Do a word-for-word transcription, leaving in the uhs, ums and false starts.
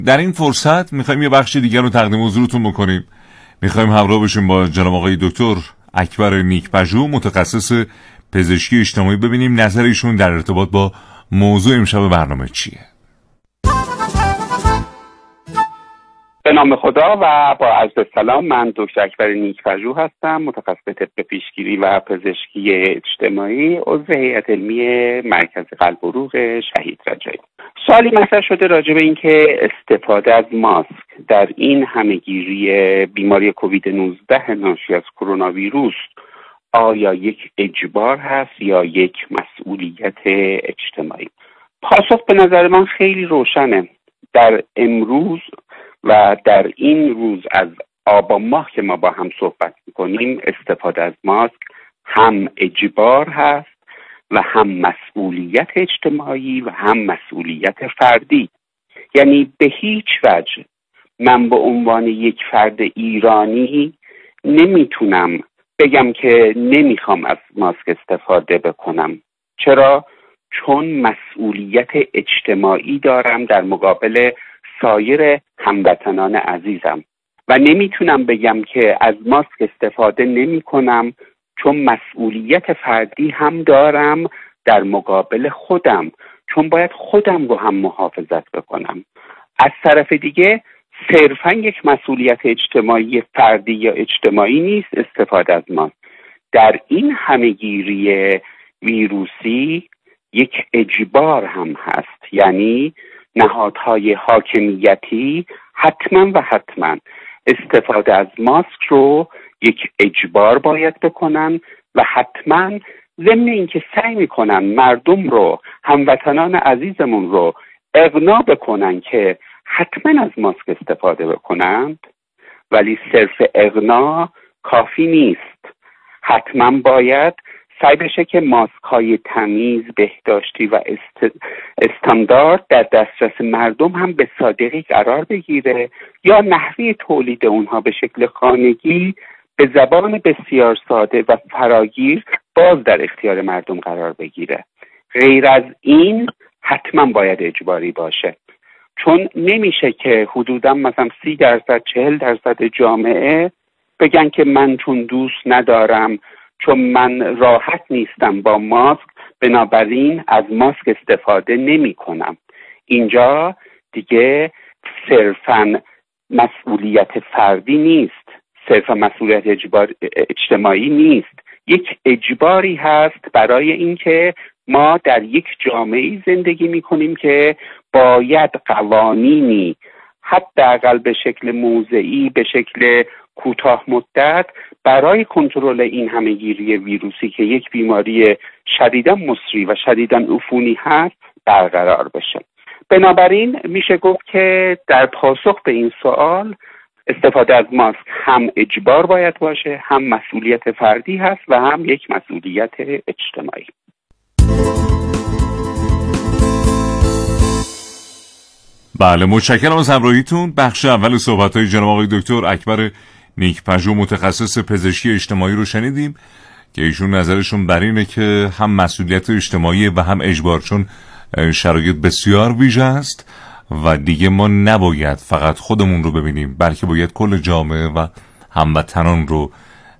در این فرصت میخوایم یه بخش دیگر رو تقدیم حضورتون بکنیم. میخوایم همراه بشیم با جناب آقای دکتر اکبر نیک‌پژوه، متخصص پزشکی اجتماعی، ببینیم نظرشون در ارتباط با موضوع امشب برنامه چیه. به نام خدا و با عرض سلام، من دکتر اکبر نیک‌پژوه هستم، متخصص طب پیشگیری و پزشکی اجتماعی، عضو هیئت علمی مرکز قلب و عروق شهید رجایی. سوالی مطرح شده راجع به این که استفاده از ماسک در این همهگیری بیماری کووید نوزده ناشی از کرونا ویروس آیا یک اجبار هست یا یک مسئولیت اجتماعی؟ پاسخ به نظر من خیلی روشنه. در امروز و در این روز از آبان ماه که ما با هم صحبت میکنیم، استفاده از ماسک هم اجبار هست و هم مسئولیت اجتماعی و هم مسئولیت فردی. یعنی به هیچ وجه من به عنوان یک فرد ایرانی نمیتونم بگم که نمیخوام از ماسک استفاده بکنم. چرا؟ چون مسئولیت اجتماعی دارم در مقابل سایر هموطنان عزیزم و نمیتونم بگم که از ماسک استفاده نمی کنم چون مسئولیت فردی هم دارم در مقابل خودم، چون باید خودم رو هم محافظت بکنم. از طرف دیگه صرفا یک مسئولیت اجتماعی فردی یا اجتماعی نیست استفاده از ماسک. در این همهگیری ویروسی یک اجبار هم هست. یعنی نهادهای حاکمیتی حتما و حتما استفاده از ماسک رو یک اجبار باید بکنن و حتما ضمن اینکه سعی میکنن مردم رو، هموطنان عزیزمون رو اقناع بکنن که حتما از ماسک استفاده بکنند، ولی صرف اقناع کافی نیست. حتما باید سعی بشه که ماسک های تمیز، بهداشتی و است... استاندارد در دسترس مردم هم به سادگی قرار بگیره یا نحوه تولید اونها به شکل خانگی به زبان بسیار ساده و فراگیر باز در اختیار مردم قرار بگیره. غیر از این حتما باید اجباری باشه، چون نمیشه که حدودا مثلا سی درصد چهل درصد جامعه بگن که من چون دوست ندارم، چون من راحت نیستم با ماسک، بنابراین از ماسک استفاده نمی کنم. اینجا دیگه صرفاً مسئولیت فردی نیست، صرفاً مسئولیت اجبار اجتماعی نیست، یک اجباری هست برای اینکه ما در یک جامعه زندگی می کنیم که باید قوانینی حداقل به شکل موضعی، به شکل کوتاه مدت برای کنترل این همهگیری ویروسی که یک بیماری شدیداً مصری و شدیداً عفونی هست برقرار بشه. بنابراین میشه گفت که در پاسخ به این سوال استفاده از ماسک هم اجبار باید باشه، هم مسئولیت فردی هست و هم یک مسئولیت اجتماعی. بله، متشکرم از همراهیتون. بخش اول صحبت‌های جناب آقای دکتر اکبر نیک‌پژوه، متخصص پزشکی اجتماعی رو شنیدیم که ایشون نظرشون بر اینه که هم مسئولیت اجتماعی و هم اجبار، چون شرایط بسیار ویژه است و دیگه ما نباید فقط خودمون رو ببینیم، بلکه باید کل جامعه و هموطنان رو